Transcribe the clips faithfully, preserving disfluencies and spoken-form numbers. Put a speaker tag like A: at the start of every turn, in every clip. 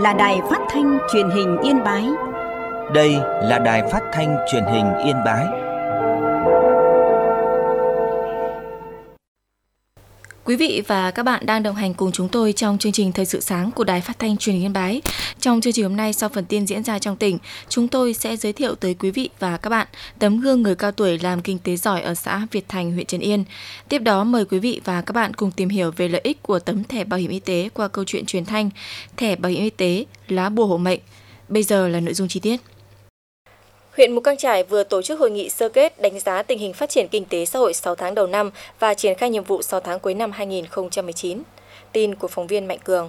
A: là Đài Phát thanh Truyền hình Yên Bái.
B: Đây là Đài Phát thanh Truyền hình Yên Bái.
C: Quý vị và các bạn đang đồng hành cùng chúng tôi trong chương trình Thời sự sáng của Đài Phát thanh Truyền hình Yên Bái. Trong chương trình hôm nay, sau phần tin diễn ra trong tỉnh, chúng tôi sẽ giới thiệu tới quý vị và các bạn tấm gương người cao tuổi làm kinh tế giỏi ở xã Việt Thành, huyện Trấn Yên. Tiếp đó mời quý vị và các bạn cùng tìm hiểu về lợi ích của tấm thẻ bảo hiểm y tế qua câu chuyện truyền thanh Thẻ bảo hiểm y tế, lá bùa hộ mệnh. Bây giờ là nội dung chi tiết. Huyện Mù Cang Chải vừa tổ chức hội nghị sơ kết đánh giá tình hình phát triển kinh tế xã hội sáu tháng đầu năm và triển khai nhiệm vụ sáu tháng cuối năm hai nghìn không trăm mười chín. Tin của phóng viên Mạnh Cường.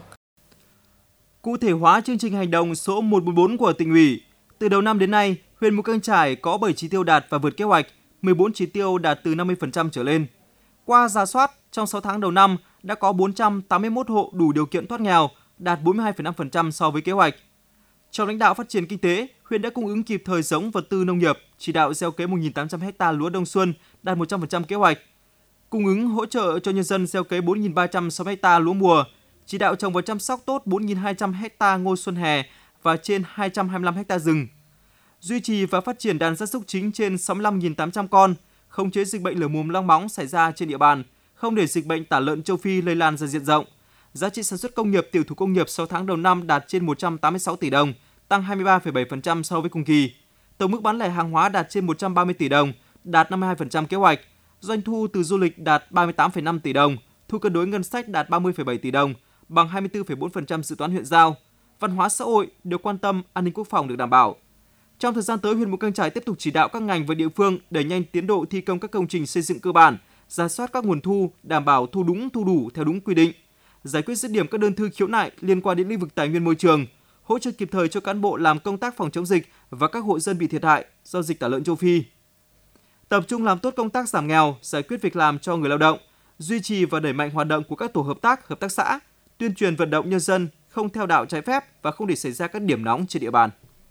D: Cụ thể hóa chương trình hành động số một bốn bốn của tỉnh ủy, từ đầu năm đến nay, huyện Mù Cang Chải có bảy chỉ tiêu đạt và vượt kế hoạch, mười bốn chỉ tiêu đạt từ năm mươi phần trăm trở lên. Qua rà soát, trong sáu tháng đầu năm đã có bốn trăm tám mươi mốt hộ đủ điều kiện thoát nghèo, đạt bốn mươi hai phẩy năm phần trăm so với kế hoạch. Trong lãnh đạo phát triển kinh tế, huyện đã cung ứng kịp thời giống vật tư nông nghiệp, chỉ đạo gieo cấy một nghìn tám trăm héc ta lúa đông xuân, đạt một trăm phần trăm kế hoạch. Cung ứng hỗ trợ cho nhân dân gieo cấy bốn nghìn ba trăm sáu mươi héc ta lúa mùa, chỉ đạo trồng và chăm sóc tốt bốn nghìn hai trăm héc ta ngô xuân hè và trên hai trăm hai mươi lăm héc ta rừng. Duy trì và phát triển đàn gia súc chính trên sáu mươi lăm nghìn tám trăm con, khống chế dịch bệnh lở mồm long móng xảy ra trên địa bàn, không để dịch bệnh tả lợn châu Phi lây lan ra diện rộng. Giá trị sản xuất công nghiệp, tiểu thủ công nghiệp sáu tháng đầu năm đạt trên một trăm tám mươi sáu tỷ đồng, tăng hai mươi ba phẩy bảy phần trăm so với cùng kỳ. Tổng mức bán lẻ hàng hóa đạt trên một trăm ba mươi tỷ đồng, đạt năm mươi hai phần trăm kế hoạch. Doanh thu từ du lịch đạt ba mươi tám phẩy năm tỷ đồng, thu cân đối ngân sách đạt ba mươi phẩy bảy tỷ đồng, bằng hai mươi tư phẩy bốn phần trăm dự toán huyện giao. Văn hóa xã hội được quan tâm, an ninh quốc phòng được đảm bảo. Trong thời gian tới, huyện Mù Cang Chải tiếp tục chỉ đạo các ngành và địa phương đẩy nhanh tiến độ thi công các công trình xây dựng cơ bản, rà soát các nguồn thu, đảm bảo thu đúng thu đủ theo đúng quy định, giải quyết dứt điểm các đơn thư khiếu nại liên quan đến lĩnh vực tài nguyên môi trường, hỗ trợ kịp thời cho cán bộ làm công tác phòng chống dịch và các hộ dân bị thiệt hại do dịch tả lợn châu Phi. Tập trung làm tốt công tác giảm nghèo, giải quyết việc làm cho người lao động, duy trì và đẩy mạnh hoạt động của các tổ hợp tác, hợp tác xã, tuyên truyền vận động nhân dân không theo đạo trái phép và không để xảy ra các điểm nóng trên địa bàn.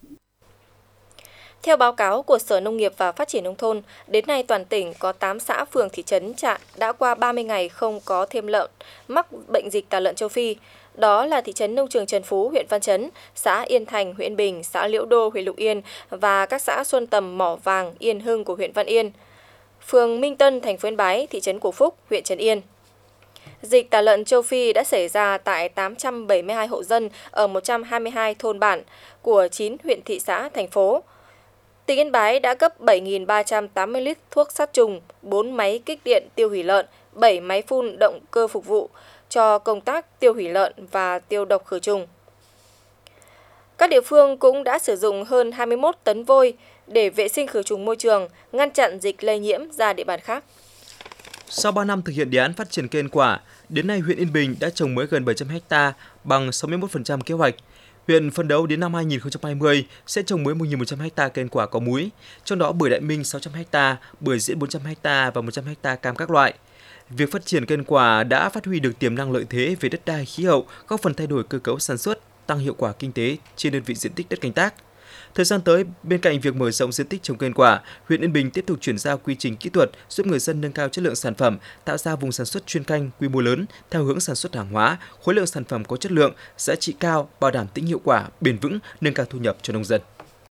C: Theo báo cáo của Sở Nông nghiệp và Phát triển Nông thôn, đến nay toàn tỉnh có tám xã, phường, thị trấn, trạm đã qua ba mươi ngày không có thêm lợn mắc bệnh dịch tả lợn châu Phi. Đó là thị trấn Nông Trường Trần Phú, huyện Văn Chấn, xã Yên Thành, huyện Bình, xã Liễu Đô, huyện Lục Yên và các xã Xuân Tầm, Mỏ Vàng, Yên Hưng của huyện Văn Yên, phường Minh Tân, thành phố Yên Bái, thị trấn Cổ Phúc, huyện Trấn Yên. Dịch tả lợn châu Phi đã xảy ra tại tám trăm bảy mươi hai hộ dân ở một trăm hai mươi hai thôn bản của chín huyện, thị xã, thành phố. Tỉnh Yên Bái đã cấp bảy nghìn ba trăm tám mươi lít thuốc sát trùng, bốn máy kích điện tiêu hủy lợn, bảy máy phun động cơ phục vụ cho công tác tiêu hủy lợn và tiêu độc khử trùng. Các địa phương cũng đã sử dụng hơn hai mươi mốt tấn vôi để vệ sinh khử trùng môi trường, ngăn chặn dịch lây nhiễm ra địa bàn khác.
D: Sau ba năm thực hiện đề án phát triển cây ăn quả, đến nay huyện Yên Bình đã trồng mới gần bảy trăm héc ta, bằng sáu mươi mốt phần trăm kế hoạch. Huyện phấn đấu đến năm hai nghìn không trăm hai mươi sẽ trồng mới một nghìn một trăm héc ta cây ăn quả có múi, trong đó bưởi Đại Minh sáu trăm héc ta, bưởi diễn bốn trăm héc ta và một trăm héc ta cam các loại. Việc phát triển cây ăn quả đã phát huy được tiềm năng lợi thế về đất đai, khí hậu, góp phần thay đổi cơ cấu sản xuất, tăng hiệu quả kinh tế trên đơn vị diện tích đất canh tác. Thời gian tới, bên cạnh việc mở rộng diện tích trồng cây ăn quả, huyện Yên Bình tiếp tục chuyển giao quy trình kỹ thuật giúp người dân nâng cao chất lượng sản phẩm, tạo ra vùng sản xuất chuyên canh quy mô lớn theo hướng sản xuất hàng hóa, khối lượng sản phẩm có chất lượng, giá trị cao, bảo đảm tính hiệu quả, bền vững, nâng cao thu nhập cho nông dân.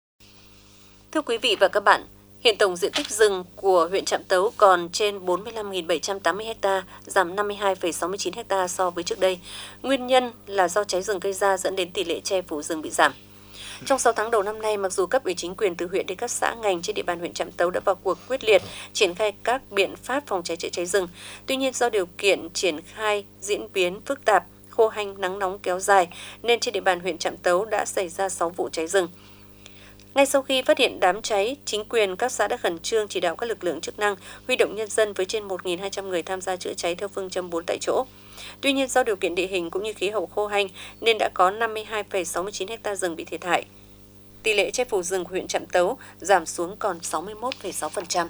E: Thưa quý vị và các bạn, hiện tổng diện tích rừng của huyện Trạm Tấu còn trên bốn mươi lăm nghìn bảy trăm tám mươi héc ta, giảm năm mươi hai phẩy sáu mươi chín héc ta so với trước đây. Nguyên nhân là do cháy rừng gây ra dẫn đến tỷ lệ che phủ rừng bị giảm. Trong sáu tháng đầu năm nay, mặc dù cấp ủy chính quyền từ huyện đến các xã ngành trên địa bàn huyện Trạm Tấu đã vào cuộc quyết liệt triển khai các biện pháp phòng cháy chữa cháy rừng, tuy nhiên do điều kiện triển khai diễn biến phức tạp, khô hanh, nắng nóng kéo dài nên trên địa bàn huyện Trạm Tấu đã xảy ra sáu vụ cháy rừng. Ngay sau khi phát hiện đám cháy, chính quyền các xã đã khẩn trương chỉ đạo các lực lượng chức năng huy động nhân dân với trên một nghìn hai trăm người tham gia chữa cháy theo phương châm bốn tại chỗ. Tuy nhiên do điều kiện địa hình cũng như khí hậu khô hanh nên đã có năm mươi hai phẩy sáu mươi chín héc ta rừng bị thiệt hại. Tỷ lệ che phủ rừng của huyện Trạm Tấu giảm xuống còn sáu mươi mốt phẩy sáu phần trăm.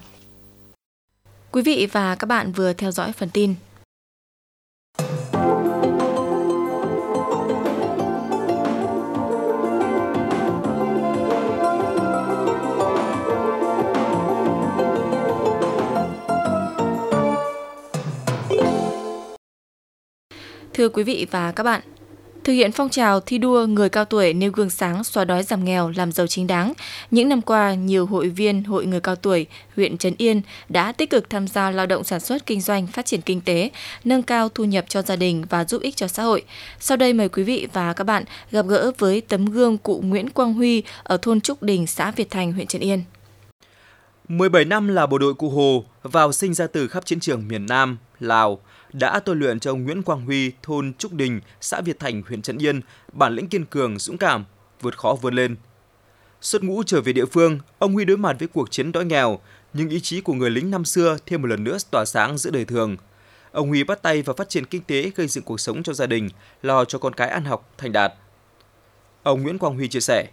C: Quý vị và các bạn vừa theo dõi phần tin. Thưa quý vị và các bạn, Thực hiện phong trào thi đua người cao tuổi nêu gương sáng xóa đói giảm nghèo làm giàu chính đáng, những năm qua, nhiều hội viên Hội người cao tuổi huyện Trấn Yên đã tích cực tham gia lao động sản xuất kinh doanh, phát triển kinh tế, nâng cao thu nhập cho gia đình và giúp ích cho xã hội. Sau đây mời quý vị và các bạn gặp gỡ với tấm gương cụ Nguyễn Quang Huy ở thôn Trúc Đình, xã Việt Thành, huyện Trấn Yên.
D: mười bảy năm là bộ đội Cụ Hồ, vào sinh ra từ khắp chiến trường miền Nam, Lào, đã tôi luyện cho ông Nguyễn Quang Huy, thôn Trúc Đình, xã Việt Thành, huyện Trấn Yên, bản lĩnh kiên cường, dũng cảm, vượt khó vươn lên. Xuất ngũ trở về địa phương, ông Huy đối mặt với cuộc chiến đói nghèo, nhưng ý chí của người lính năm xưa thêm một lần nữa tỏa sáng giữa đời thường. Ông Huy bắt tay vào phát triển kinh tế, gây dựng cuộc sống cho gia đình, lo cho con cái ăn học thành đạt. Ông Nguyễn Quang Huy chia sẻ: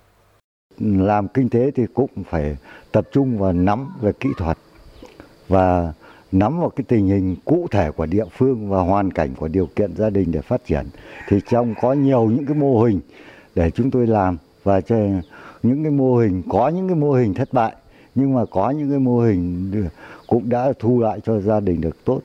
F: Làm kinh tế thì cũng phải tập trung vào nắm về kỹ thuật và nắm vào cái tình hình cụ thể của địa phương và hoàn cảnh của điều kiện gia đình để phát triển. Thì trong có nhiều những cái mô hình để chúng tôi làm, và những cái mô hình có những cái mô hình thất bại, nhưng mà có những cái mô hình cũng đã thu lại cho gia đình được tốt.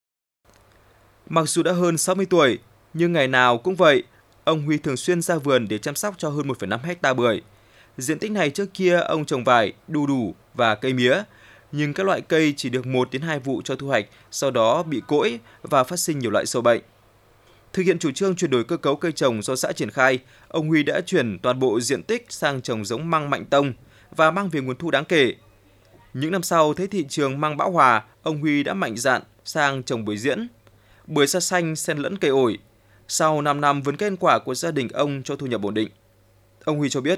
D: Mặc dù đã hơn sáu mươi tuổi, nhưng ngày nào cũng vậy, ông Huy thường xuyên ra vườn để chăm sóc cho hơn một phẩy năm héc ta bưởi. Diện tích này trước kia ông trồng vải, đu đủ và cây mía, nhưng các loại cây chỉ được một đến hai vụ cho thu hoạch, sau đó bị cỗi và phát sinh nhiều loại sâu bệnh. Thực hiện chủ trương chuyển đổi cơ cấu cây trồng do xã triển khai, ông Huy đã chuyển toàn bộ diện tích sang trồng giống măng Mạnh Tông và mang về nguồn thu đáng kể. Những năm sau, thấy thị trường măng bão hòa, ông Huy đã mạnh dạn sang trồng bưởi diễn, bưởi da xanh xen lẫn cây ổi. Sau năm năm, vườn cây ăn quả của gia đình ông cho thu nhập ổn định. Ông Huy cho biết: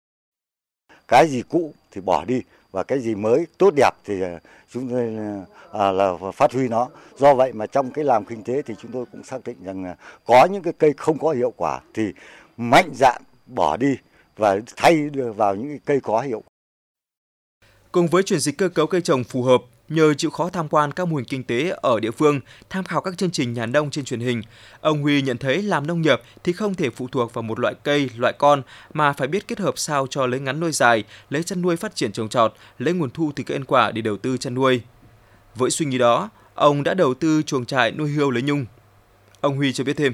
F: Cái gì cũ thì bỏ đi, và cái gì mới tốt đẹp thì chúng tôi à, là phát huy nó. Do vậy mà trong cái làm kinh tế thì chúng tôi cũng xác định rằng là có những cái cây không có hiệu quả thì mạnh dạn bỏ đi và thay vào những cái cây có hiệu quả.
D: Cùng với chuyển dịch cơ cấu cây trồng phù hợp, nhờ chịu khó tham quan các mô hình kinh tế ở địa phương, tham khảo các chương trình nhà nông trên truyền hình, ông Huy nhận thấy làm nông nghiệp thì không thể phụ thuộc vào một loại cây, loại con, mà phải biết kết hợp sao cho lấy ngắn nuôi dài, lấy chăn nuôi phát triển trồng trọt, lấy nguồn thu từ cây ăn quả để đầu tư chăn nuôi. Với suy nghĩ đó, ông đã đầu tư chuồng trại nuôi hươu lấy nhung. Ông Huy cho biết thêm: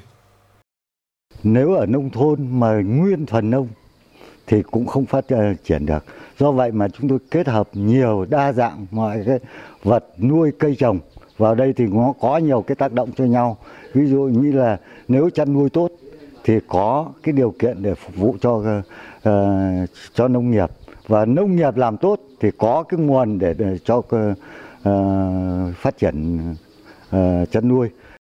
F: Nếu ở nông thôn mà nguyên thuần nông thì cũng không phát triển được. Do vậy mà chúng tôi kết hợp nhiều đa dạng mọi cái vật nuôi cây trồng vào đây thì nó có nhiều cái tác động cho nhau. Ví dụ như là nếu chăn nuôi tốt thì có cái điều kiện để phục vụ cho uh, cho nông nghiệp, và nông nghiệp làm tốt thì có cái nguồn để, để cho uh, phát triển uh, chăn nuôi.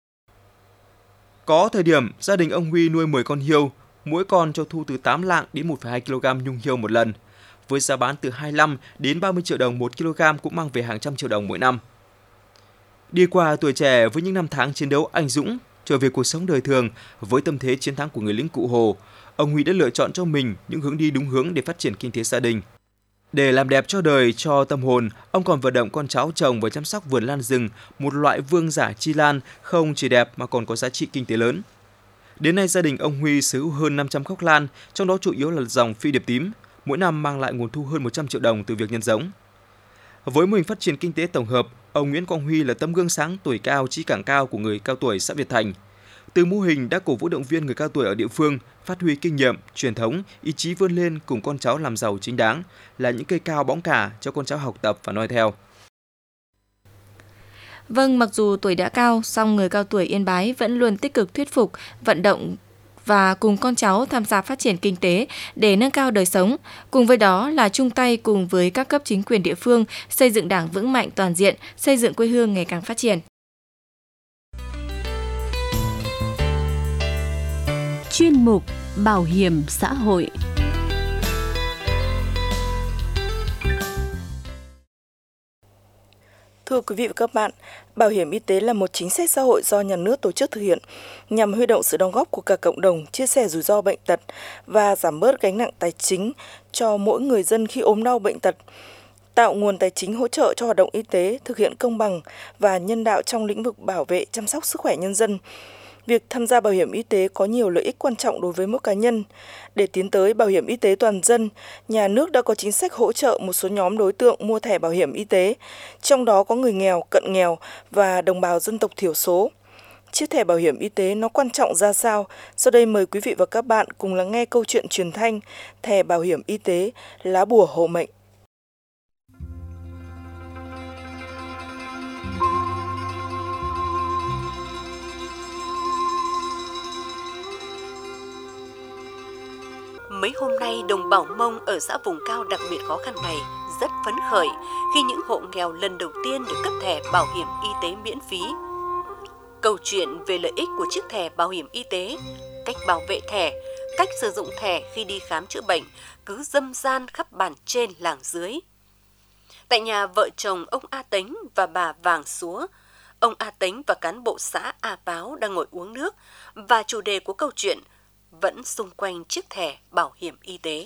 D: Có thời điểm gia đình ông Huy nuôi mười con hươu, mỗi con cho thu từ tám lạng đến một phẩy hai ki lô gam nhung hươu một lần, với giá bán từ hai mươi lăm đến ba mươi triệu đồng một kg, cũng mang về hàng trăm triệu đồng mỗi năm. Đi qua tuổi trẻ với những năm tháng chiến đấu anh dũng, trở về cuộc sống đời thường với tâm thế chiến thắng của người lính Cụ Hồ, ông Huy đã lựa chọn cho mình những hướng đi đúng hướng để phát triển kinh tế gia đình. Để làm đẹp cho đời, cho tâm hồn, ông còn vận động con cháu trồng và chăm sóc vườn lan rừng, một loại vương giả chi lan không chỉ đẹp mà còn có giá trị kinh tế lớn. Đến nay, gia đình ông Huy sở hữu hơn năm trăm gốc lan, trong đó chủ yếu là dòng phi điệp tím, mỗi năm mang lại nguồn thu hơn một trăm triệu đồng từ việc nhân giống. Với mô hình phát triển kinh tế tổng hợp, ông Nguyễn Quang Huy là tấm gương sáng tuổi cao trí cảng cao của người cao tuổi xã Việt Thành. Từ mô hình đã cổ vũ động viên người cao tuổi ở địa phương, phát huy kinh nghiệm, truyền thống, ý chí vươn lên cùng con cháu làm giàu chính đáng, là những cây cao bóng cả cho con cháu học tập và noi theo.
C: Vâng, mặc dù tuổi đã cao, song người cao tuổi Yên Bái vẫn luôn tích cực thuyết phục, vận động và cùng con cháu tham gia phát triển kinh tế để nâng cao đời sống. Cùng với đó là chung tay cùng với các cấp chính quyền địa phương xây dựng Đảng vững mạnh toàn diện, xây dựng quê hương ngày càng phát triển.
A: Chuyên mục Bảo hiểm xã hội.
G: Thưa quý vị và các bạn, bảo hiểm y tế là một chính sách xã hội do nhà nước tổ chức thực hiện nhằm huy động sự đóng góp của cả cộng đồng, chia sẻ rủi ro bệnh tật và giảm bớt gánh nặng tài chính cho mỗi người dân khi ốm đau bệnh tật, tạo nguồn tài chính hỗ trợ cho hoạt động y tế, thực hiện công bằng và nhân đạo trong lĩnh vực bảo vệ chăm sóc sức khỏe nhân dân. Việc tham gia bảo hiểm y tế có nhiều lợi ích quan trọng đối với mỗi cá nhân. Để tiến tới bảo hiểm y tế toàn dân, nhà nước đã có chính sách hỗ trợ một số nhóm đối tượng mua thẻ bảo hiểm y tế, trong đó có người nghèo, cận nghèo và đồng bào dân tộc thiểu số. Chiếc thẻ bảo hiểm y tế nó quan trọng ra sao? Sau đây mời quý vị và các bạn cùng lắng nghe câu chuyện truyền thanh Thẻ bảo hiểm y tế, lá bùa hộ mệnh.
E: Mấy hôm nay, đồng bào Mông ở xã vùng cao đặc biệt khó khăn này rất phấn khởi khi những hộ nghèo lần đầu tiên được cấp thẻ bảo hiểm y tế miễn phí. Câu chuyện về lợi ích của chiếc thẻ bảo hiểm y tế, cách bảo vệ thẻ, cách sử dụng thẻ khi đi khám chữa bệnh cứ râm ran khắp bản trên làng dưới. Tại nhà vợ chồng ông A Tính và bà Vàng Súa, ông A Tính và cán bộ xã A Páo đang ngồi uống nước và chủ đề của câu chuyện vẫn xung quanh chiếc thẻ bảo hiểm y tế.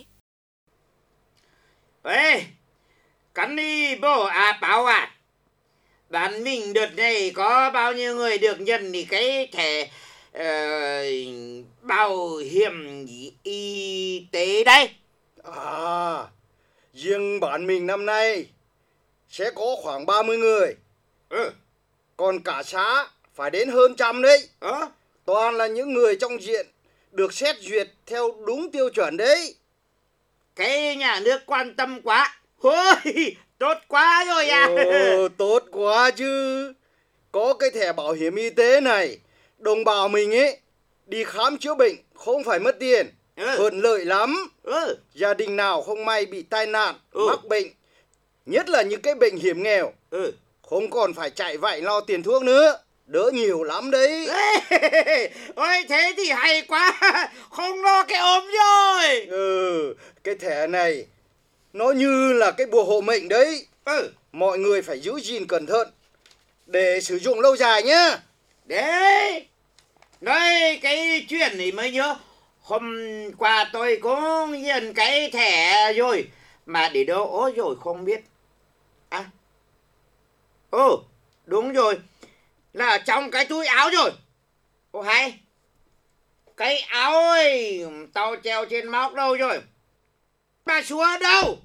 H: Ê, cắn đi bố A Páo à? Bạn mình đợt này có bao nhiêu người được nhận thì cái thẻ uh, bảo hiểm y tế đây?
I: À, riêng bạn mình năm nay sẽ có khoảng ba mươi người.
H: Ừ.
I: Còn cả xã phải đến hơn trăm đấy.
H: Ờ?
I: Toàn là những người trong diện được xét duyệt theo đúng tiêu chuẩn đấy.
H: Cái nhà nước quan tâm quá. Ôi, tốt quá rồi à.
I: Ồ, tốt quá chứ. Có cái thẻ bảo hiểm y tế này, đồng bào mình ấy đi khám chữa bệnh không phải mất tiền. Ừ. Thuận lợi lắm. Ừ. Gia đình nào không may bị tai nạn, ừ. mắc bệnh, nhất là những cái bệnh hiểm nghèo, ừ. không còn phải chạy vạy lo tiền thuốc nữa. Đỡ nhiều lắm đấy.
H: Ôi, thế thì hay quá. Không lo cái ốm rồi.
I: Ừ, cái thẻ này nó như là cái bùa hộ mệnh đấy. Ừ. Mọi người phải giữ gìn cẩn thận để sử dụng lâu dài nhá.
H: Đấy. Nói cái chuyện này mới nhớ. Hôm qua tôi có nhận cái thẻ rồi. Mà để đâu ố rồi không biết. À. Ồ, đúng rồi. Là trong cái túi áo rồi. Ô hay. Cái áo ấy tao treo trên móc đâu rồi? Bà Súa đâu?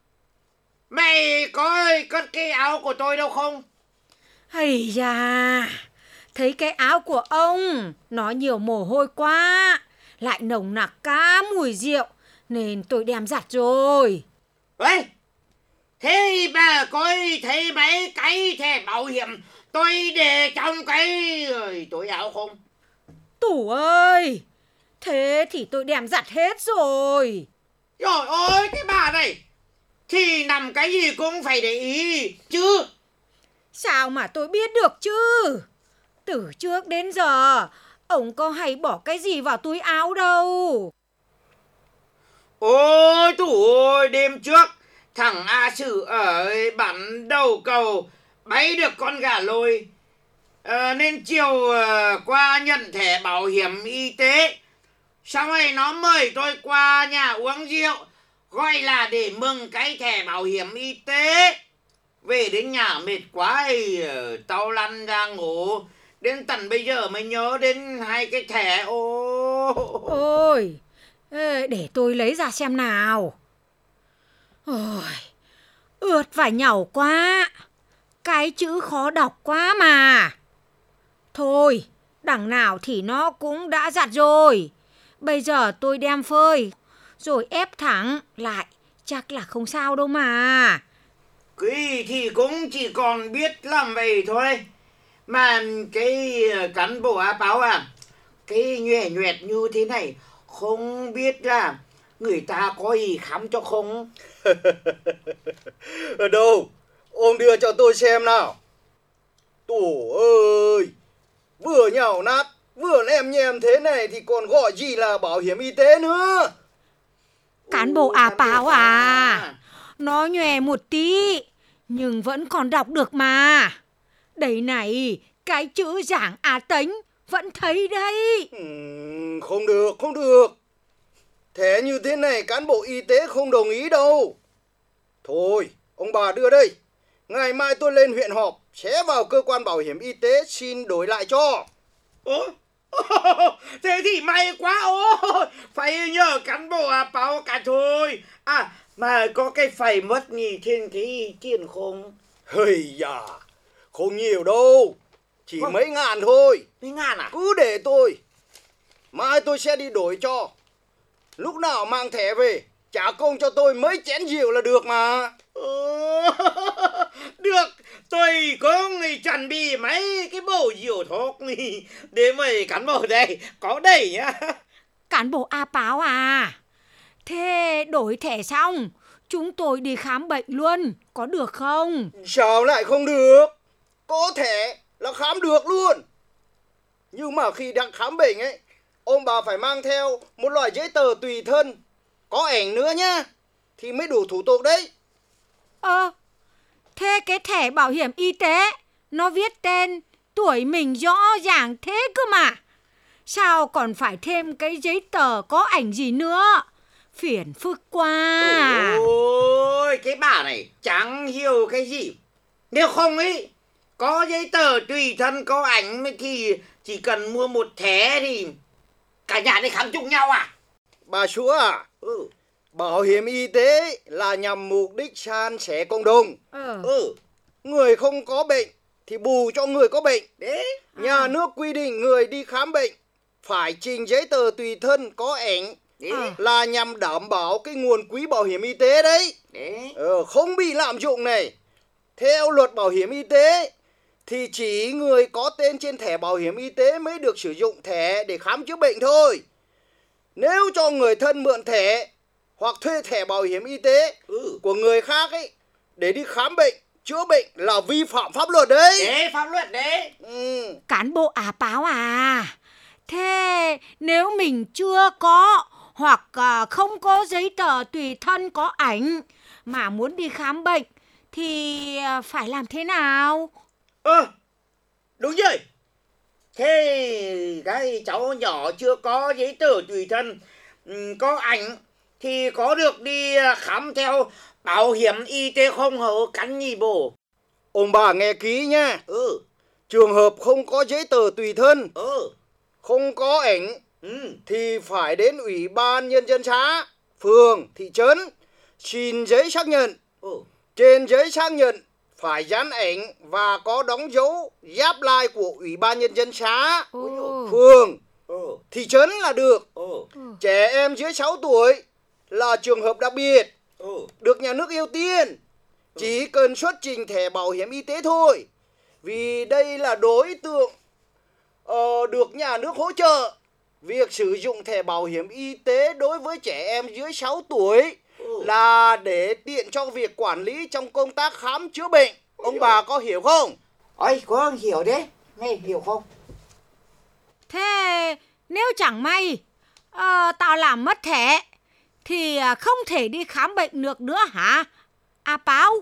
H: Mày có cất cái áo của tôi đâu không?
J: Hây da, thấy cái áo của ông nó nhiều mồ hôi quá, lại nồng nặc cả mùi rượu nên tôi đem giặt rồi.
H: Ê, thế bà có thấy mấy cái thẻ bảo hiểm tôi để trong cái túi áo không?
J: Tủ ơi, thế thì tôi đem giặt hết rồi.
H: Trời ơi, cái bà này thì nằm cái gì cũng phải để ý chứ.
J: Sao mà tôi biết được chứ? Từ trước đến giờ ông có hay bỏ cái gì vào túi áo đâu.
H: Ôi tủ ơi, đêm trước thằng A Sử ở bản đầu cầu bấy được con gà lôi, à, nên chiều à, qua nhận thẻ bảo hiểm y tế. Xong rồi nó mời tôi qua nhà uống rượu, gọi là để mừng cái thẻ bảo hiểm y tế. Về đến nhà mệt quá thì tao lăn ra ngủ. Đến tận bây giờ mới nhớ đến hai cái thẻ. Ô...
J: Ôi, để tôi lấy ra xem nào. Ôi, ướt và nhàu quá. Cái chữ khó đọc quá mà. Thôi, đằng nào thì nó cũng đã giặt rồi. Bây giờ tôi đem phơi rồi ép thẳng lại, chắc là không sao đâu mà.
H: Cái thì cũng chỉ còn biết làm vậy thôi. Mà cái cán bộ A Páo à, cái nhoẻ nhoẹt như thế này, không biết là người ta có gì khám cho không?
I: Ở đâu? Ông đưa cho tôi xem nào. Tổ ơi, vừa nhàu nát, vừa lem nhem thế này thì còn gọi gì là bảo hiểm y tế nữa.
J: Cán bộ A Páo à, nó nhòe một tí nhưng vẫn còn đọc được mà. Đây này, cái chữ Giảng A Tính vẫn thấy đấy.
I: Ừ, không được, không được. Thế như thế này cán bộ y tế không đồng ý đâu. Thôi, ông bà đưa đây. Ngày mai tôi lên huyện họp, sẽ vào cơ quan bảo hiểm y tế xin đổi lại cho.
H: Ủa? Thế thì may quá. Ôi, phải nhờ cán bộ A Páo cả thôi. À, mà có cái phải mất nhì trên cái tiền không?
I: Hây da, không nhiều đâu. Chỉ vâng. mấy ngàn thôi.
H: Mấy ngàn à?
I: Cứ để tôi. Mai tôi sẽ đi đổi cho. Lúc nào mang thẻ về, trả công cho tôi mấy chén rượu là được mà.
H: Ừ, được, tôi có chuẩn bị mấy cái bộ rượu thuốc để mời cán bộ đây, có đầy nhá.
J: Cán bộ A Báo à, thế đổi thẻ xong, chúng tôi đi khám bệnh luôn, có được không?
I: Sao lại không được? Có thẻ là khám được luôn. Nhưng mà khi đang khám bệnh ấy, ông bà phải mang theo một loại giấy tờ tùy thân, có ảnh nữa nhá, thì mới đủ thủ tục đấy.
J: Ờ, thế cái thẻ bảo hiểm y tế, nó viết tên, tuổi mình rõ ràng thế cơ mà. Sao còn phải thêm cái giấy tờ có ảnh gì nữa? Phiền phức quá.
H: Ôi, cái bà này chẳng hiểu cái gì. Nếu không ấy, có giấy tờ tùy thân có ảnh thì chỉ cần mua một thẻ thì cả nhà đi khám chung nhau à?
I: Bà chúa à,
H: ừ.
I: Bảo hiểm y tế là nhằm mục đích san sẻ cộng đồng.
J: Ừ.
I: ừ. Người không có bệnh thì bù cho người có bệnh.
H: Đấy.
I: Nhà à. nước quy định người đi khám bệnh phải trình giấy tờ tùy thân có ảnh.
H: Đấy.
I: Là nhằm đảm bảo cái nguồn quỹ bảo hiểm y tế đấy.
H: Đấy.
I: Ừ, không bị lạm dụng này. Theo luật bảo hiểm y tế thì chỉ người có tên trên thẻ bảo hiểm y tế mới được sử dụng thẻ để khám chữa bệnh thôi. Nếu cho người thân mượn thẻ hoặc thuê thẻ bảo hiểm y tế
H: ừ.
I: của người khác ấy để đi khám bệnh, chữa bệnh là vi phạm pháp luật đấy.
H: Đấy, pháp luật đấy.
I: Ừ.
J: Cán bộ A Báo à, thế nếu mình chưa có hoặc không có giấy tờ tùy thân có ảnh mà muốn đi khám bệnh thì phải làm thế nào?
H: Ơ, à, đúng rồi. Thế cái cháu nhỏ chưa có giấy tờ tùy thân có ảnh thì có được đi khám theo bảo hiểm y tế không hả cắn nhì bồ?
I: Ông bà nghe kỹ nhá.
H: Ừ.
I: Trường hợp không có giấy tờ tùy thân,
H: ừ.
I: không có ảnh
H: ừ.
I: thì phải đến Ủy ban Nhân dân xã, phường, thị trấn xin giấy xác nhận.
H: ừ.
I: Trên giấy xác nhận phải dán ảnh và có đóng dấu giáp lai của Ủy ban Nhân dân xã,
J: ừ.
I: phường,
H: ừ.
I: thị trấn là được.
H: ừ.
I: Trẻ em dưới sáu tuổi là trường hợp đặc biệt,
H: ừ.
I: được nhà nước ưu tiên. Chỉ cần xuất trình thẻ bảo hiểm y tế thôi. Vì đây là đối tượng uh, được nhà nước hỗ trợ. Việc sử dụng thẻ bảo hiểm y tế đối với trẻ em dưới sáu tuổi ừ. là để tiện cho việc quản lý trong công tác khám chữa bệnh. Ông bà có hiểu không?
H: Ôi, có hiểu đấy. Nghe hiểu không?
J: Thế nếu chẳng may uh, tao làm mất thẻ thì không thể đi khám bệnh được nữa hả? A Báo.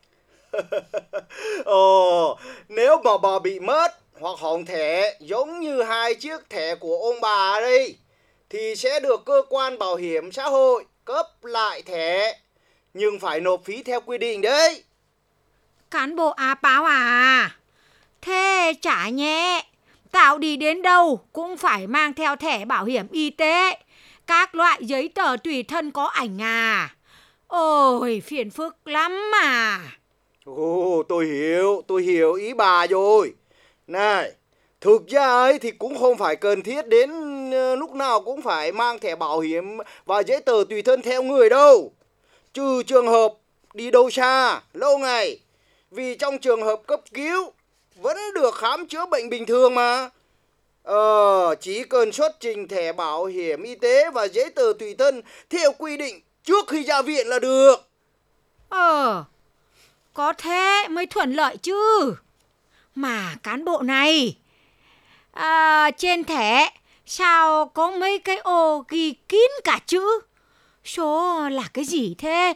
I: Ồ, nếu mà bà bị mất hoặc hỏng thẻ giống như hai chiếc thẻ của ông bà đây thì sẽ được cơ quan bảo hiểm xã hội cấp lại thẻ, nhưng phải nộp phí theo quy định đấy.
J: Cán bộ A Báo à, thế chả nhẹ, tao đi đến đâu cũng phải mang theo thẻ bảo hiểm y tế, các loại giấy tờ tùy thân có ảnh à. Ôi, phiền phức lắm mà.
I: Ồ, tôi hiểu, tôi hiểu ý bà rồi. Này, thực ra ấy thì cũng không phải cần thiết đến lúc nào cũng phải mang thẻ bảo hiểm và giấy tờ tùy thân theo người đâu. Trừ trường hợp đi đâu xa, lâu ngày. Vì trong trường hợp cấp cứu vẫn được khám chữa bệnh bình thường mà. Ờ, chỉ cần xuất trình thẻ bảo hiểm y tế và giấy tờ tùy thân theo quy định trước khi ra viện là được.
J: Ờ, có thế mới thuận lợi chứ. Mà cán bộ này, à, trên thẻ sao có mấy cái ô ghi kín cả chữ? Số là cái gì thế?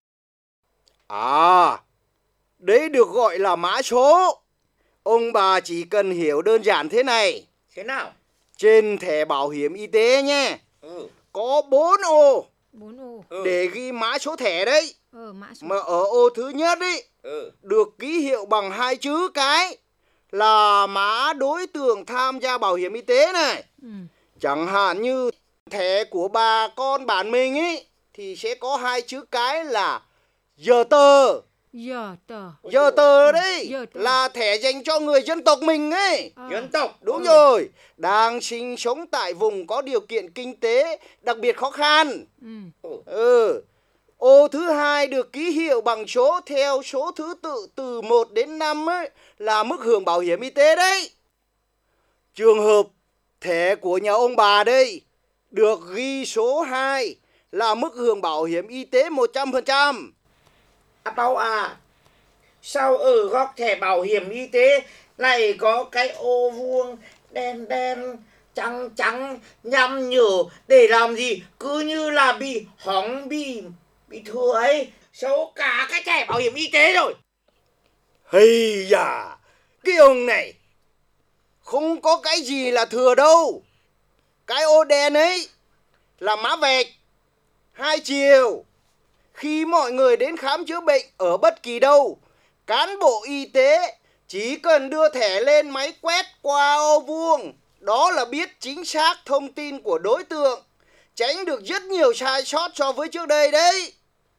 I: À, đấy được gọi là mã số. Ông bà chỉ cần hiểu đơn giản thế này.
H: Thế nào?
I: Trên thẻ bảo hiểm y tế nhé,
H: ừ.
I: có bốn ô.
J: Bốn ô.
I: Ừ. Để ghi mã số thẻ đấy.
J: Ừ, mã số.
I: Mà ở ô thứ nhất ấy,
H: ừ.
I: được ký hiệu bằng hai chữ cái là mã đối tượng tham gia bảo hiểm y tế này.
J: Ừ.
I: Chẳng hạn như thẻ của bà con bạn mình ấy thì sẽ có hai chữ cái là giờ tờ.
J: Giờ tờ.
I: Giờ tờ đấy
J: Giờ tờ.
I: là thẻ dành cho người dân tộc mình ấy.
J: À.
H: Dân tộc.
I: Đúng rồi, đang sinh sống tại vùng có điều kiện kinh tế đặc biệt khó khăn.
J: Ừ.
I: Ừ. Ô thứ hai được ký hiệu bằng số theo số thứ tự từ một đến năm ấy là mức hưởng bảo hiểm y tế đấy. Trường hợp thẻ của nhà ông bà đây được ghi số hai là mức hưởng bảo hiểm y tế một trăm phần trăm.
H: À Bảo à, sao ở góc thẻ bảo hiểm y tế lại có cái ô vuông đen đen trắng trắng nhăm nhở để làm gì? Cứ như là bị hỏng, bị bị thừa ấy, xấu cả cái thẻ bảo hiểm y tế rồi.
I: Hây da, cái ông này không có cái gì là thừa đâu. Cái ô đen ấy là mã vạch hai chiều. Khi mọi người đến khám chữa bệnh ở bất kỳ đâu, cán bộ y tế chỉ cần đưa thẻ lên máy quét qua ô vuông, đó là biết chính xác thông tin của đối tượng, tránh được rất nhiều sai sót so với trước đây đấy.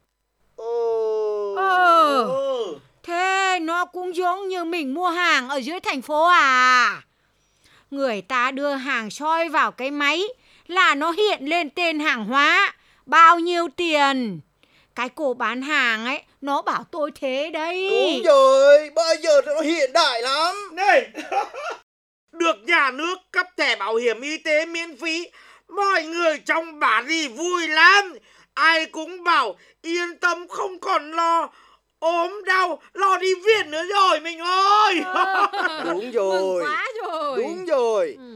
I: Ồ.
J: Ờ. Ừ. Thế nó cũng giống như mình mua hàng ở dưới thành phố à? Người ta đưa hàng soi vào cái máy là nó hiện lên tên hàng hóa, bao nhiêu tiền. Cái cô bán hàng ấy, nó bảo tôi thế đấy.
I: Đúng rồi, bây giờ nó hiện đại lắm.
H: Này, được nhà nước cấp thẻ bảo hiểm y tế miễn phí, mọi người trong bản thì vui lắm. Ai cũng bảo yên tâm không còn lo ốm đau, lo đi viện nữa rồi mình ơi.
I: Đúng rồi.
J: Mừng quá rồi.
I: Đúng rồi.
J: Ừ.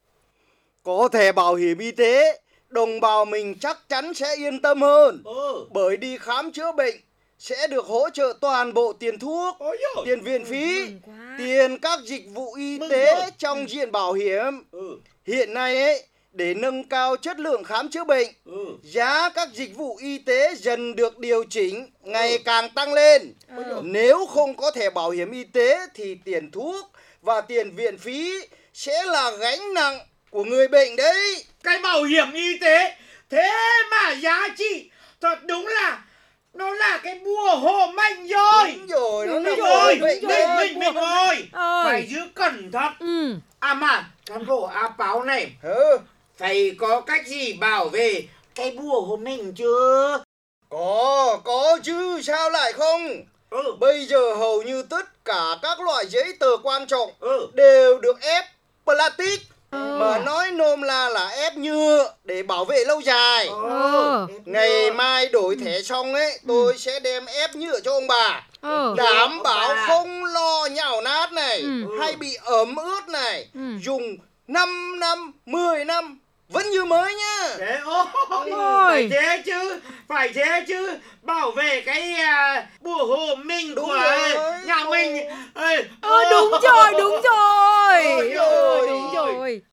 I: Có thẻ bảo hiểm y tế, đồng bào mình chắc chắn sẽ yên tâm hơn.
H: Ừ.
I: Bởi đi khám chữa bệnh sẽ được hỗ trợ toàn bộ tiền thuốc, tiền viện phí, tiền các dịch vụ y tế trong diện bảo hiểm.
H: Ừ.
I: Hiện nay ấy, để nâng cao chất lượng khám chữa bệnh,
H: ừ.
I: giá các dịch vụ y tế dần được điều chỉnh ngày ừ. càng tăng lên.
J: Ừ.
I: Nếu không có thẻ bảo hiểm y tế thì tiền thuốc và tiền viện phí sẽ là gánh nặng của người bệnh đấy.
H: Cái bảo hiểm y tế thế mà giá trị thật đúng là nó là cái bùa hộ mệnh rồi.
I: Đúng rồi, nó
H: đúng
I: là
H: rồi.
I: Mình
H: mình mình mình ơi,
J: ơi.
H: phải giữ cẩn thận.
J: Ừ.
H: À mà cán bộ A Báo này,
I: ừ.
H: phải có cách gì bảo vệ cái bùa hộ mệnh chưa?
I: Có, có chứ sao lại không?
H: Ừ.
I: Bây giờ hầu như tất cả các loại giấy tờ quan trọng
H: ừ.
I: đều được ép plastic.
J: Ừ.
I: Mà nói nôm la là ép nhựa để bảo vệ lâu dài.
J: Ừ.
I: Ngày mai đổi thẻ xong ấy, tôi ừ. sẽ đem ép nhựa cho ông bà.
J: Ừ.
I: Đảm bảo không lo nhão nát này,
J: ừ.
I: hay bị ẩm ướt này.
J: Ừ.
I: Dùng năm năm, mười năm vẫn như mới nhá.
H: Thế ôi, phải thế chứ, phải thế chứ, bảo vệ cái uh, bùa hộ mình
I: đúng
H: của
I: rồi,
H: nhà
I: rồi.
H: mình. Ê,
J: ừ, đúng rồi, đúng rồi.
H: Ôi, ôi,
J: đúng rồi.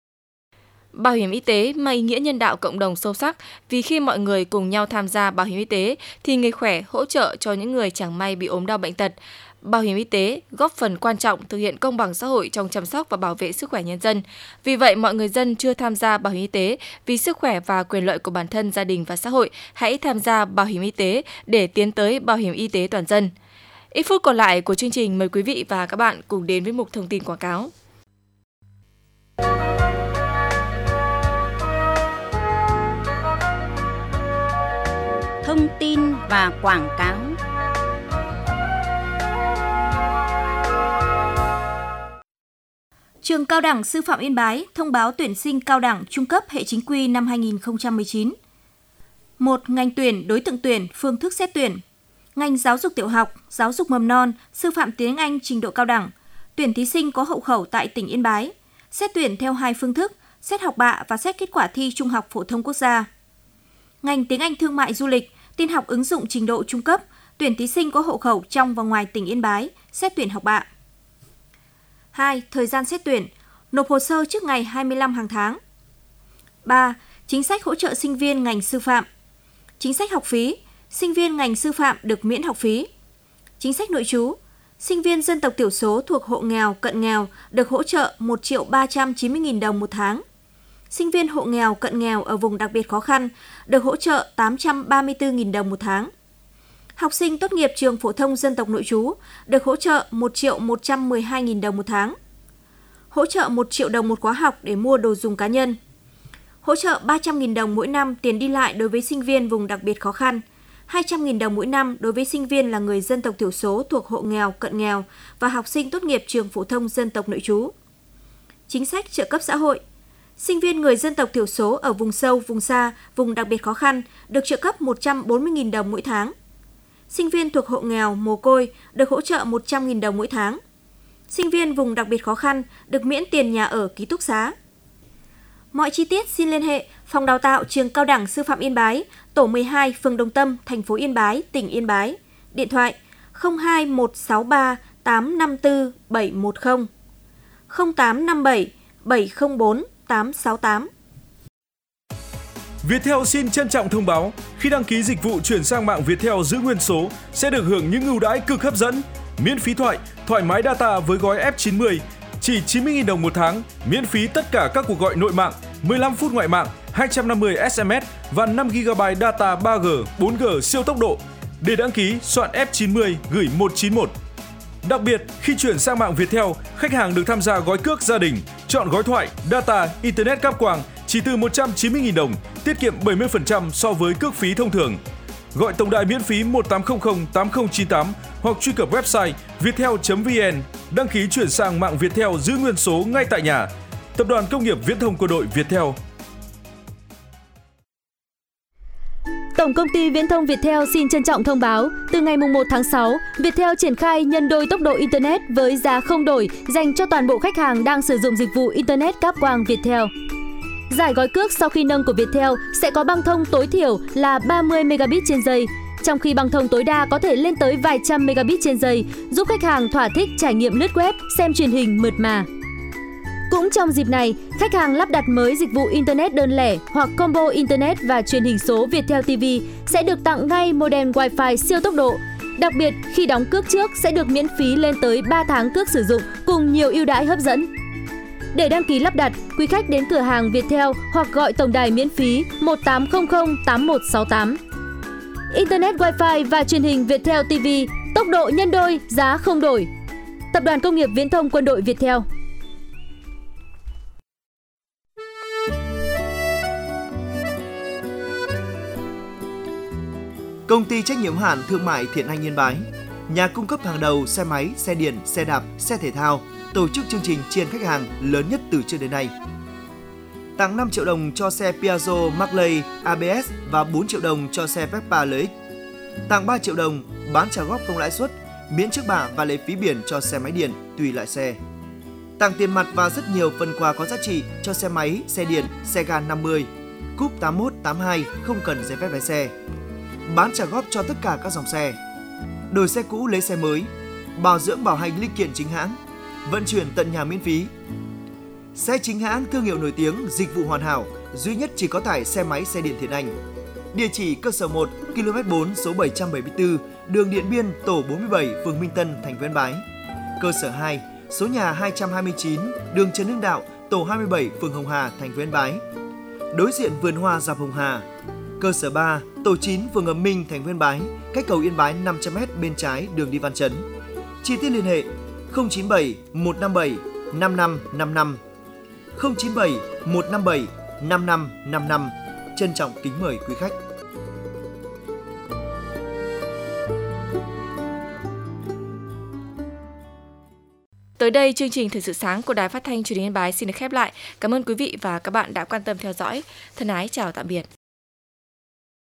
C: Bảo hiểm y tế mang ý nghĩa nhân đạo cộng đồng sâu sắc vì khi mọi người cùng nhau tham gia bảo hiểm y tế thì người khỏe hỗ trợ cho những người chẳng may bị ốm đau bệnh tật. Bảo hiểm y tế góp phần quan trọng thực hiện công bằng xã hội trong chăm sóc và bảo vệ sức khỏe nhân dân. Vì vậy, mọi người dân chưa tham gia bảo hiểm y tế vì sức khỏe và quyền lợi của bản thân, gia đình và xã hội, hãy tham gia bảo hiểm y tế để tiến tới bảo hiểm y tế toàn dân. Ít phút còn lại của chương trình, mời quý vị và các bạn cùng đến với mục thông tin quảng cáo.
A: Thông tin và quảng cáo.
K: Trường Cao đẳng Sư phạm Yên Bái thông báo tuyển sinh cao đẳng trung cấp hệ chính quy năm hai nghìn không trăm mười chín. một. Ngành tuyển, đối tượng tuyển, phương thức xét tuyển. Ngành giáo dục tiểu học, giáo dục mầm non, sư phạm tiếng Anh trình độ cao đẳng. Tuyển thí sinh có hộ khẩu tại tỉnh Yên Bái. Xét tuyển theo hai phương thức, xét học bạ và xét kết quả thi Trung học phổ thông quốc gia. Ngành tiếng Anh thương mại du lịch, tin học ứng dụng trình độ trung cấp, tuyển thí sinh có hộ khẩu trong và ngoài tỉnh Yên Bái, xét tuyển học bạ. hai. Thời gian xét tuyển, nộp hồ sơ trước ngày hai mươi lăm hàng tháng. ba. Chính sách hỗ trợ sinh viên ngành sư phạm. Chính sách học phí, sinh viên ngành sư phạm được miễn học phí. Chính sách nội trú, sinh viên dân tộc thiểu số thuộc hộ nghèo, cận nghèo được hỗ trợ một triệu ba trăm chín mươi nghìn đồng một tháng. Sinh viên hộ nghèo, cận nghèo ở vùng đặc biệt khó khăn được hỗ trợ tám trăm ba mươi tư nghìn đồng một tháng. Học sinh tốt nghiệp trường phổ thông dân tộc nội trú được hỗ trợ một triệu một trăm mười hai nghìn đồng một tháng. Hỗ trợ một triệu đồng một khóa học để mua đồ dùng cá nhân. Hỗ trợ ba trăm nghìn đồng mỗi năm tiền đi lại đối với sinh viên vùng đặc biệt khó khăn, hai trăm nghìn đồng mỗi năm đối với sinh viên là người dân tộc thiểu số thuộc hộ nghèo, cận nghèo và học sinh tốt nghiệp trường phổ thông dân tộc nội trú. Chính sách trợ cấp xã hội. Sinh viên người dân tộc thiểu số ở vùng sâu, vùng xa, vùng đặc biệt khó khăn được trợ cấp một trăm bốn mươi nghìn đồng mỗi tháng. Sinh viên thuộc hộ nghèo, mồ côi được hỗ trợ một trăm nghìn đồng mỗi tháng. Sinh viên vùng đặc biệt khó khăn được miễn tiền nhà ở ký túc xá. Mọi chi tiết xin liên hệ Phòng Đào tạo Trường Cao đẳng Sư phạm Yên Bái, tổ mười hai, phường Đồng Tâm, thành phố Yên Bái, tỉnh Yên Bái. Điện thoại không hai một sáu ba tám năm tư bảy một không, không tám năm bảy bảy không bốn tám sáu tám.
L: Viettel xin trân trọng thông báo, khi đăng ký dịch vụ chuyển sang mạng Viettel giữ nguyên số sẽ được hưởng những ưu đãi cực hấp dẫn, miễn phí thoại, thoải mái data với gói F chín mươi, chỉ chín mươi nghìn đồng một tháng, miễn phí tất cả các cuộc gọi nội mạng, mười lăm phút ngoại mạng, hai trăm năm mươi ét em ét và năm gi ga bai data ba G, bốn G siêu tốc độ. Để đăng ký, soạn F chín mươi gửi một chín một. Đặc biệt, khi chuyển sang mạng Viettel, khách hàng được tham gia gói cước gia đình, chọn gói thoại, data, internet cáp quang chỉ từ một trăm chín mươi nghìn đồng, tiết kiệm bảy mươi phần trăm so với cước phí thông thường. Gọi tổng đài miễn phí một tám không không tám không chín tám hoặc truy cập website viettel chấm vn, đăng ký chuyển sang mạng Viettel giữ nguyên số ngay tại nhà. Tập đoàn Công nghiệp Viễn thông Quân đội Viettel.
M: Tổng công ty Viễn thông Viettel xin trân trọng thông báo, từ ngày một tháng sáu, Viettel triển khai nhân đôi tốc độ Internet với giá không đổi dành cho toàn bộ khách hàng đang sử dụng dịch vụ Internet cáp quang Viettel. Giải gói cước sau khi nâng của Viettel sẽ có băng thông tối thiểu là ba mươi megabit trên giây, trong khi băng thông tối đa có thể lên tới vài trăm megabit trên giây, giúp khách hàng thỏa thích trải nghiệm lướt web, xem truyền hình mượt mà. Cũng trong dịp này, khách hàng lắp đặt mới dịch vụ Internet đơn lẻ hoặc combo Internet và truyền hình số Viettel ti vi sẽ được tặng ngay modem Wi-Fi siêu tốc độ. Đặc biệt, khi đóng cước trước sẽ được miễn phí lên tới ba tháng cước sử dụng cùng nhiều ưu đãi hấp dẫn. Để đăng ký lắp đặt, quý khách đến cửa hàng Viettel hoặc gọi tổng đài miễn phí một tám không không tám một sáu tám. Internet Wi-Fi và truyền hình Viettel ti vi, tốc độ nhân đôi, giá không đổi. Tập đoàn Công nghiệp Viễn thông Quân đội Viettel.
D: Công ty trách nhiệm hữu hạn thương mại Thiện Anh Yên Bái, nhà cung cấp hàng đầu xe máy, xe điện, xe đạp, xe thể thao, tổ chức chương trình tri ân khách hàng lớn nhất từ trước đến nay. Tặng năm triệu đồng cho xe Piaggio Marley a bê ét và bốn triệu đồng cho xe Vespa lờ ích. Tặng ba triệu đồng bán trả góp không lãi suất, miễn trước bạ và lệ phí biển cho xe máy điện tùy loại xe. Tặng tiền mặt và rất nhiều phần quà có giá trị cho xe máy, xe điện, xe ga năm mươi, Cúp tám mốt, tám hai không cần giấy phép lái xe. Bán trả góp cho tất cả các dòng xe. Đổi xe cũ lấy xe mới, bảo dưỡng bảo hành linh kiện chính hãng, vận chuyển tận nhà miễn phí. Xe chính hãng thương hiệu nổi tiếng, dịch vụ hoàn hảo, duy nhất chỉ có tại xe máy xe điện Thiện Anh. Địa chỉ cơ sở một, ki lô mét bốn, số bảy trăm bảy mươi tư, đường Điện Biên, tổ bốn mươi bảy, phường Minh Tân, thành phố Yên Bái. Cơ sở hai, số nhà hai trăm hai mươi chín, đường Trần Hưng Đạo, tổ hai mươi bảy, phường Hồng Hà, thành phố Yên Bái. Đối diện vườn hoa dọc Hồng Hà. Cơ sở ba, tổ chín, phường Ấm Minh, thành phố Yên Bái, cách cầu Yên Bái năm trăm mét bên trái đường đi Văn Chấn. Chi tiết liên hệ không chín bảy một năm bảy năm năm năm năm, không chín bảy một năm bảy năm năm năm năm. Trân trọng kính mời quý khách.
C: Tới đây, chương trình Thời sự sáng của Đài Phát thanh Truyền hình Yên Bái xin được khép lại. Cảm ơn quý vị và các bạn đã quan tâm theo dõi. Thân ái chào tạm biệt.